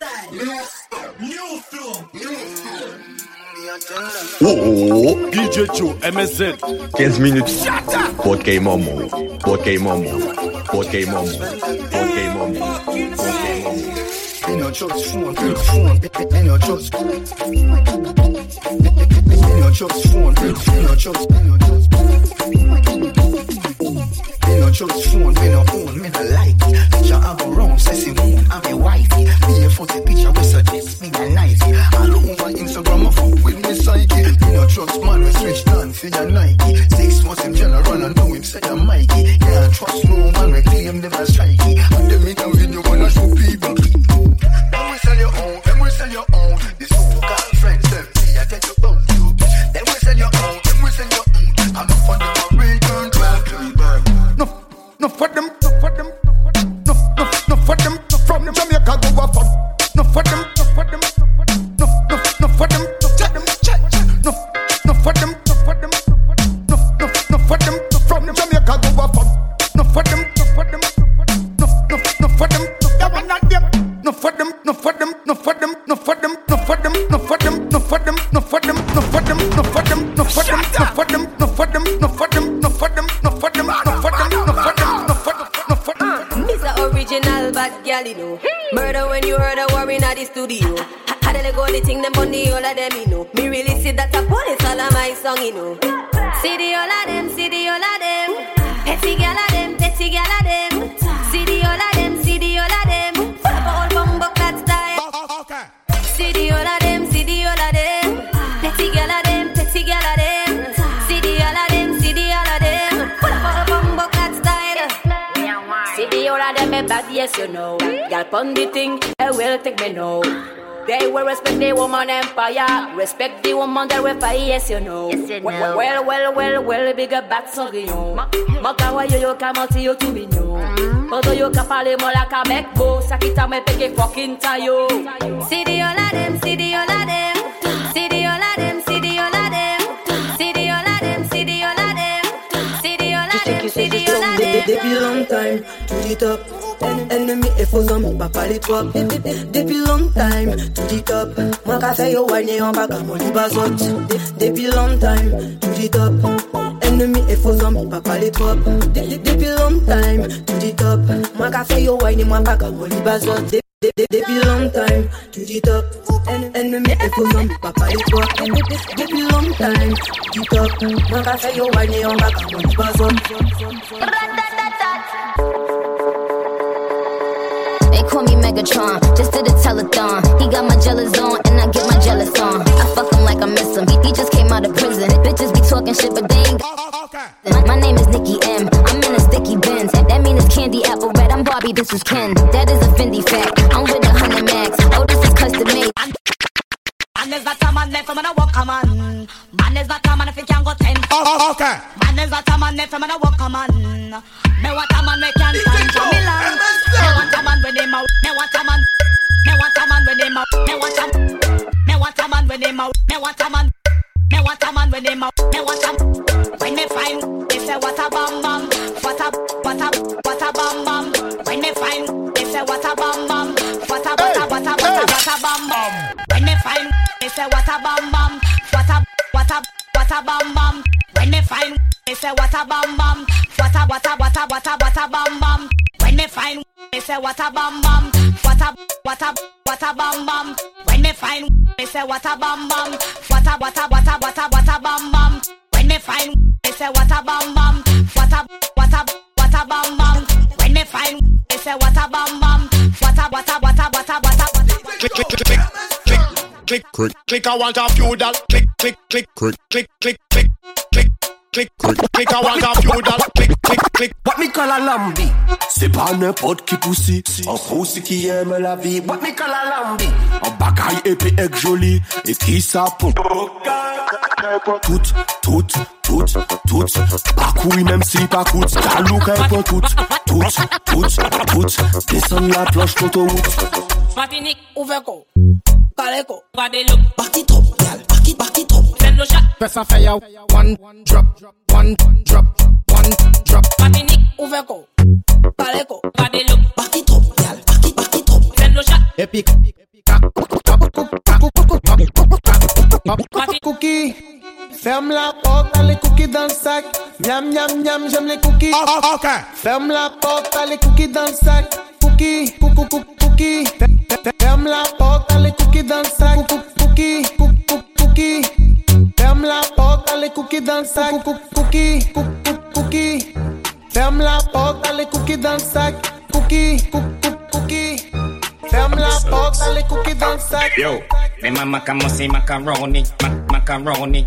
Oh, DJ Joe, MSZ 15 minutes. Podcast Momo. In your trust phone, in your trust phone, me no own, me no like it. Picture I go wrong, says it won't, I'm a wifey. Be a photo picture, we suggest me a knifey. All over Instagram, I fuck with me psyche. Me no trust man, we switch down for your Nike. 6 months in general, I know him say I'm Mikey. Can't trust no man, we claim never strikey. And then me down video, wanna show people. Then we sell your own, this so-called friends, them, me, I tell you about you. Then we sell your own, I'm not for them, I'm return back. No for them, from Jamaica go a fuck. No for them, no for them, from Jamaica go a fuck. No for them, that one not them. No for them, Mr. Original bad gal, you know. Murder when you heard a war in the studio. How they go the thing them on the all of them, you know. Me really see that a police all of my song, you know. See the all of them. Petty gal of them. See the all of them. Full of all bumbo cat style. See the all of them. Petty gal of them. See the all of them. Full of all bumbo cat style. See the all of them, me bad, yes you know. Gal pon the thing, they will take me now. They will respect the woman empire. Respect the woman that will fight, yes you know. Well, bigger bad sorry yo. Makawa yo come out you to me no. Although you can parler more like a make bo. Sakita me peke fucking tayo. See the all of them. Depuis long time, to the top. Ennemi et faux hommes, papa les trop. Depuis long time, to the top. Moi qu'a fait yo wine en bas comme on y bazote. Depuis long time, to the top. Ennemi et faux hommes, papa les trop. Depuis long time, to the top. Moi qu'a fait yo wine moi pas comme on y bazote. Depuis long time, to the top. Ennemi et faux hommes, papa les trop. Depuis long time, to the top. Moi qu'a fait yo wine en bas comme on y bazote. They call me Megatron, just did a telethon. He got my jealous on, and I get my jealous on. I fuck him like I miss him, he just came out of prison. Bitches be talking shit, but they ain't My name is Nicki M, I'm in a sticky Benz. That mean it's candy apple red, I'm Barbie, this is Ken. That is a Fendi fact, I'm with 100 max. Oh, this is custom made. Man is not a man if I'm gonna walk a man. Man is not a man if he can go 10. Okay. Man is not a man if I'm gonna walk a man. Me want a man we can stand for me land. Me want a man when him out. Me want a man. Me want a man when him out. Me want a man when him out. Me want a man. Me want a man when him out. Me want a when me find. They say what a bam bam. What a bam bam. When me find. They say what a bam bam. What a bam bam. When me find. They say what a bam bam. What a bam bam. When me find. They say what a bam bam. What a bam bam. When me find. They say what a bam bam. What a bam bam. When me find. They say what a bam bam. What a bam bam. When me find. They say what a bam bam. What a bam bam. When me find. They say what a bam bam. What a Click, I want a few dollars. Click, I want a few dollars. Click. What me call a lambi? C'est pas n'importe qui poussi. Un poussi qui aime la vie. What me call a lambi? Un bagaille épais et joli. Et qui ça pour tout. Pas couille même si pas coûte. Galou qu'elle pour tout. Descends la planche d'autoroute. Martinique, Ouverco. Caleco, Guadeloupe. Parti trop, gal. Parti trop. Fais le chat. Press a fire. One drop. Martinique, Ouverco. Caleco, Guadeloupe. Parti trop, gal. Parti trop. Fais le chat. Epic. Cookies. Ferme la porte, t'as les cookies dans le sac. Miam, miam, miam, j'aime les cookies. Ok. Ferme la porte, t'as les cookies dans le sac. Cookies, cookies. Ferme la porte, t'as les cookies dans le sac. Cookies, cookies. Ferme la porte, t'as les cookies dans le sac. Cookies. Ferme la porte, t'as les cookies dans le sac. Cookies. Ferme la porte, t'as les cookies dans le sac. Yo, me mama come say macaroni. Macaroni.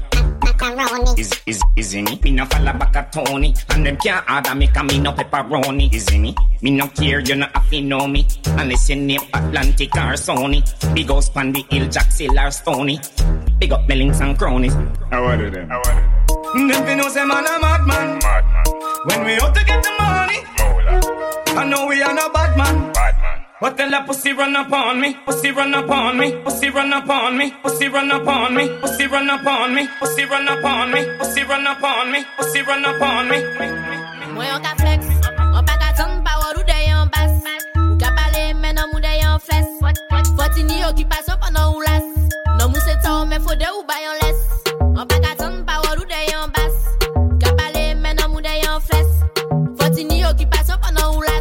Is in it? Me no follow back a Tony. And them can't order me cause me no pepperoni. Is in it? Me no care, you no have to know me. Unless you name Atlantic or Sony. Big house pan the hill, Jackson or Stony. Big up my links and cronies. How are them? Them fi know say man a madman. When we out to get the money, I know we are no bad man. But tell a pussy run upon me, pussy run upon me, pussy run upon me, pussy run upon me, pussy run upon me, pussy run upon me, pussy run upon me, pussy run upon me. Moi on ka flex, on pa ka ton pa ou dey en basse. Ou ka parler mais non mou dey en fesse. Fotini occupation pendant ou las. Non mou c'est temps mais faut de ou bay en laisse. On pa ka ton pa ou dey en basse. Ou ka parler mais non mou dey en fesse. Fotini occupation pendant ou las.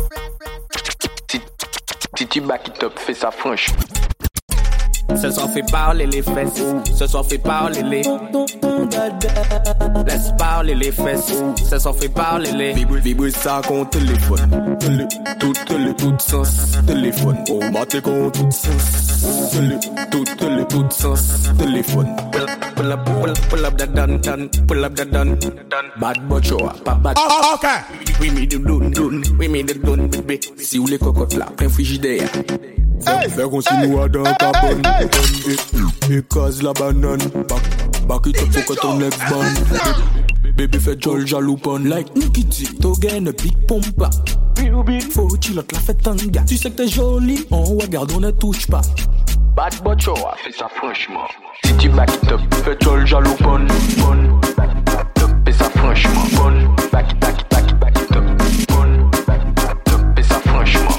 Titi back it up, fais ça franche. Ce soir fait parler les fesses. Ce soir fait parler les. Laisse parler les fesses. Ce soir fait parler les. Vibre ça contre téléphone. Tout sens. Téléphone. Oh, maté contre tout sens. Tout sens. Téléphone. Pull up that dun. Pull up that dun. Bad but show up. Bad. Okay. We made the dun, baby. Si ou les cocottes là, plein frigidaire. Fais qu'on s'y noie dans ta bonne. Et case la banane. Back it up pour que ton ex band. Baby fait jol jaloupon like Nikiti. To gain a big pompa. Faut chill la fête tanga. Tu sais que t'es jolie, on regarde, on ne touche pas. Bad but show up, fais ça franchement. Si tu back it up, fais jol jaloupon. Fais ça franchement. Back it up. Fais ça franchement.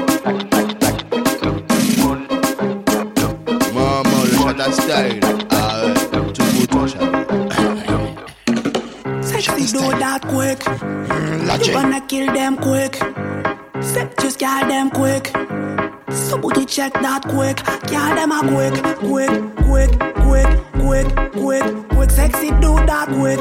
Style, to go to Sexy do that quick. You gonna kill them quick. Set just kill them quick. Somebody check that quick. Kill them a quick. Sexy do that quick.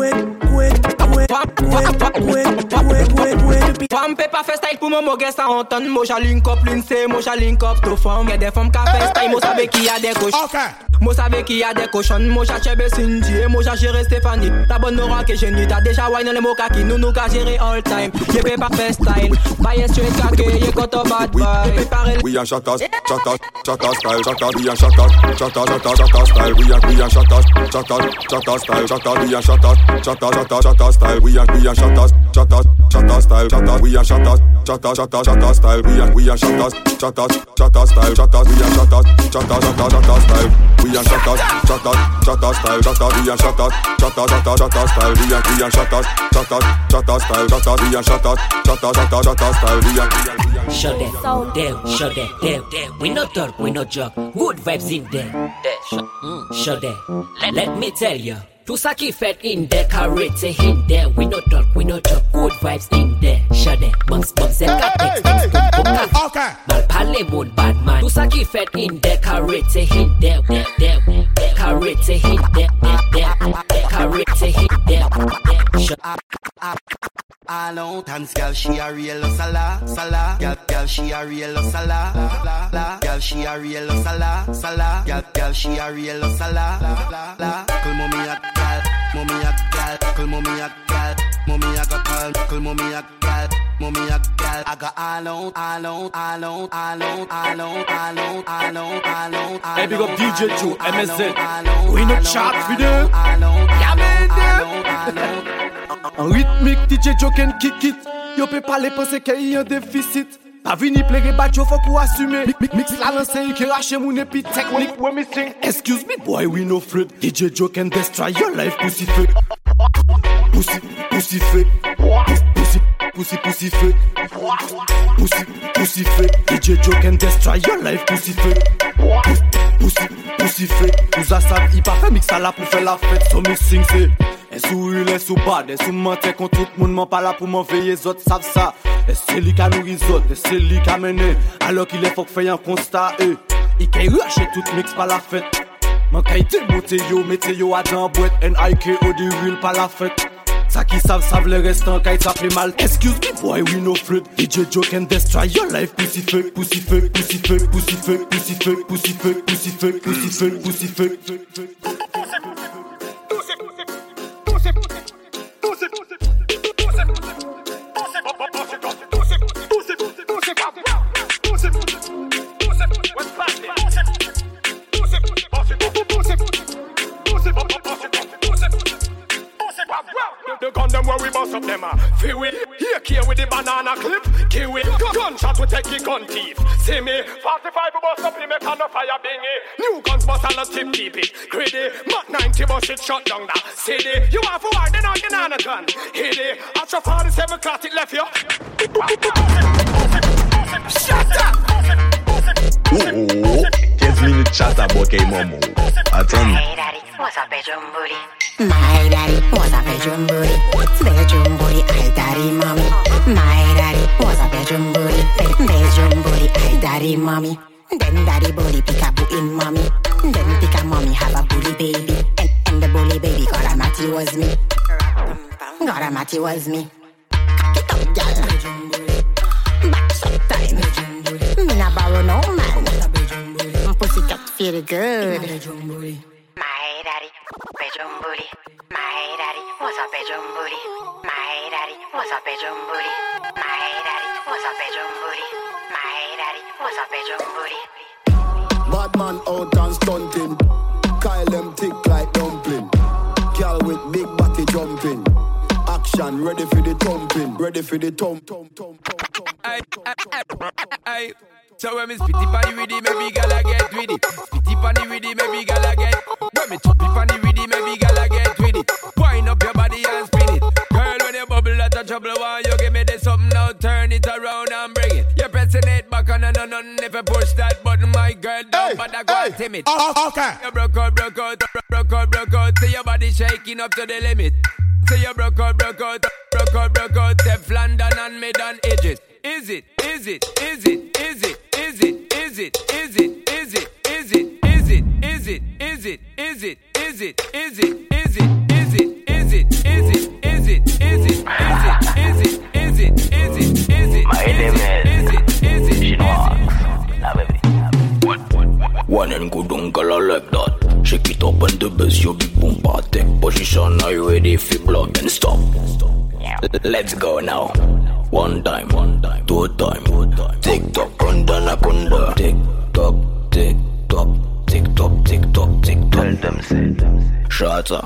Femme peut pas faire style pour mon moguer ça entend. Moi j'alink up l'insé, moi j'alink up to femme. Y'a des femmes qui fait style, moi savais qu'il y a des cochons. Moi savais qu'il y a des cochons. Moi j'ai chébe Cindy et moi j'ai géré Stéphanie. Ta bonne aura que génie, t'as déjà wine dans les mots qui nous qu'a géré all time. Y'a peut pas faire style, baye straight kake, y'a got a bad boy. We are shatas style, shatas, we are shatas style, we are shatas style, shatas, we are shatas style, we are shatas style, shatas, we are shatas style, we are shatas style, shatas, we are shatas style, we are shatas style, shatas, we are shatas style, we are shatas style, shatas, we are shatas style, we are Show them, there. We no talk, we no joke. Good vibes in there. Show them. Let me tell you. Tout ça qui fait in there, carré, c'est in there. We no talk, good vibes in there. Show them. Bounce, c'est catex, mal parler, mon bad man. Tout ça qui fait in there, carré, c'est in there. Carré, c'est in there. Carré, c'est in there. Shut up. Alone dance girl, she a real sala. Girl, she a real sala. Girl, she a real sala. Girl, she a real sala. Call mommy a girl, mommy a girl. Call mommy a girl, mommy a girl. Call mommy a girl, mommy a girl. I got alone. Hey, big up DJ Joe, MSZ. We no chat video. Yeah, man. En rythmique, DJ Joe can kick it. Yo peut pas les penser qu'il y a un déficit. Pas vini plairer bad Joe, faut pour assumer. Mix la lancée, qui rache mon épi technique. Excuse me boy, we no afraid. DJ Joe can destroy your life, pussy fake. Pussy fake. Pussy fake. Pussy fake. DJ Joe can destroy your life, pussy fake. Pussy fait, nous a savent, il pas fait mix à la pour faire la fête. Son mixing c'est, est sous il est sous bad, est sous mentir quand tout le monde m'en pas là pour m'en veiller, les autres savent ça. Et c'est lui qui a nourri les autres, et c'est lui qui a mené, alors qu'il est faut que faire un constat, il qui racheter tout mix par la fête. Man qualité monter yo, mettez yo à dans boîte, N.I.K.O. the real par la fête. Ça qui savent les restants, quand ça fait mal. Excuse me boy, we no flip. DJ Joe can destroy your life. Pussy fuck, pussy fuck, pussy fuck, pussy fuck, pussy fuck, pussy fuck, pussy fuck, pussy fuck, pussy fuck. The gun them where we bust up them feel we here with the banana clip. Kill we gunshot we take the gun thief. See me 45 we bust up him make no fire bingy. New guns bust and a tip keep it. Greedy Mach 90 bust it shut down the city. You want for war then on the nana gun. Hit it after 47 caught it left you. Shut up. 15 minutes chat à Boké Momo. Attends. What's up, bedroom booty? My daddy was a bedroom booty. Bedroom booty, I daddy mommy. My daddy was a bedroom booty. Bedroom booty, I daddy mommy. Then daddy booty pick a boo in mommy. Then pick a mommy have a bully baby. And the bully baby got a matty was me. Got a matty was me. Get up, girl. Back some time. Me na borrow no man. Pussy cat feel good. My daddy, bedroom booty. My daddy was a bedroom booty. My daddy was a bedroom booty. My daddy was a bedroom booty. My daddy was a bedroom booty. Bad man out and stunting. Kyle them thick like dumpling. Girl with big body jumping. Action ready for the thumping. Ready for the thump. Aye. So when me spitty panny with it, maybe gala get with it. Spitty panny with it, maybe gala get. When me choppy panny with it, maybe gala get with it. Wind up your body and spin it. Girl, when you bubble out of trouble, why you give me this something now? Turn it around and bring it. You're pressing it back on and on. If you push that button, my girl, don't bother go and timid. Okay. You broke out. See your body shaking up to the limit. See you broke out. Teflon done and made on edges. Is it? One and good uncle, I like that. Shake it up and the best, your big boom take position. Are you ready for block and stop? Let's go now. One time, two time. Tick tock, anaconda. Tick tock. Tell them say. Shata.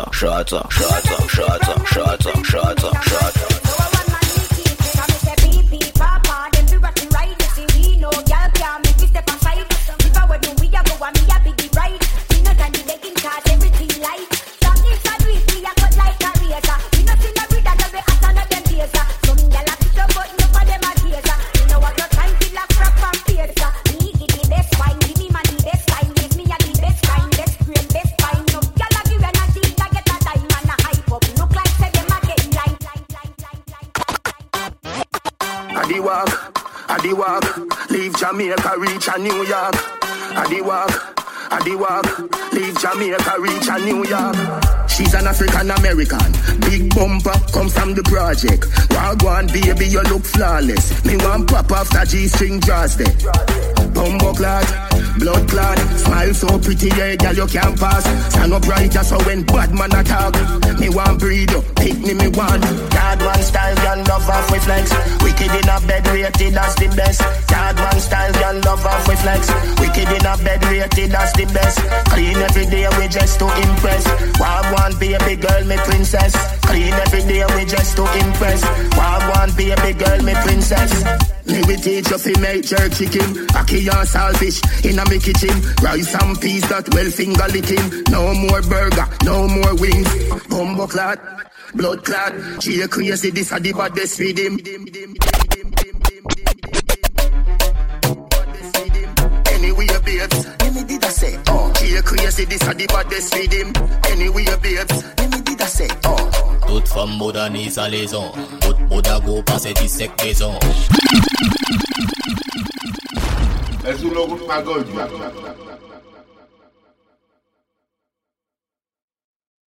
I the walk, leave Jamaica, reach a New York. I the walk, leave Jamaica, reach a New York. She's an African American, big bumper, come from the project. Wagwan baby, you look flawless. Me want pop after G-string draws there. Bumbo clad, blood clad, smile so pretty, yeah, girl you can't pass. Stand up right just so when bad man attack. Me want breed you, pick me want. God one style, girl love off with flex. Wicked in a bed, rated as the best. God one style, girl love off with flex. Wicked in a bed, rated as the best. Clean every day, we just to impress. Wagwan baby girl, me princess. Clean every day, we just to impress. Wagwan baby girl, me princess. Me we teach you fi make jerk chicken, ackee and saltfish in a me kitchen. Rice and peas that well finger licking. No more burger, no more wings. Bumbo clad, blood clad. She a crazy, this a the baddest with him. Anyway, babes, I say, oh, he crazy, this a the baddest with him. Anyway, babes, let me did I say, oh. Toute femme modernise à l'aison. Toute modago passe 17 maisons. Est-ce que le groupe Magog?